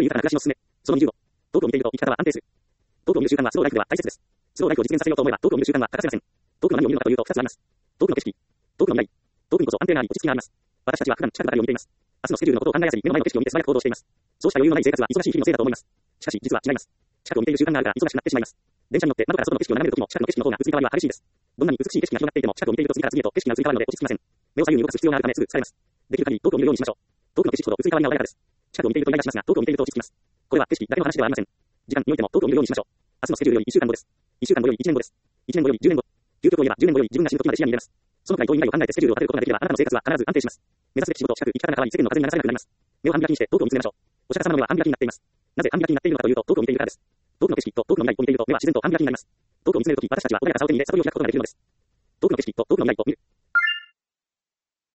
豊かな暮らしを進め。その20を。遠くを見ていると生き方は安定する。遠くを見る習慣はスローライフでは大切です。スローライフを実現させようと思えば遠くを見る習慣は欠かせません。遠くの何を見るのかというと2つあります。遠くの景色。遠くの未来。遠くにこそ安定のあり落ち着きがあります。私たちは普段近くばかりを見ています。明日のスケジュールのことを考えやすい目の前の景色を見て素早く行動しています。そうした余裕のない生活は忙しい日々のせいだと思います。しかし実は違います。近くを見ている習慣があるから忙しくなってしまいます。電車に乗って窓から外の景色を眺めるときも近くの景色の方が移り変わりは激しいです。どんなに美しい景色が広がっていても近くを見ていると次から次へと景色が移り変わるので落ち着きません。目を左右に動かす必要があるためすぐ疲れます。できる限り遠くを見るようにしましょう。遠くの景色ほど移り変わりが穏やかです。近くを見ているとイライラしますが遠くを見ていると落ち着きます。これは景色だけの話ではありません。時間においても遠くを見るようにしましょう。明日のスケジュールより1週間後です。1週間後より1年後です。1年後より10年後。究極を言えば10年後より自分が死ぬ時まで視野に入れます。そのくらい遠い未来を考えてスケジュールを立てることができればあなたの生活は必ず安定します。目指すべき仕事、近く、生き方が変わり世間の風に流されなくなります。目を半開きにして遠くを見つめましょう。お釈迦様の目は半開きになっています。なぜ半開きになっているのかというと遠くを見ているからです。遠くの景色と遠くの未来を見ていると目は自然と半開きになります。遠くを見つめるとき私たちは穏やかな顔手に入れ悟りを開くことができるのです。遠くの景色と遠くの未来を見る。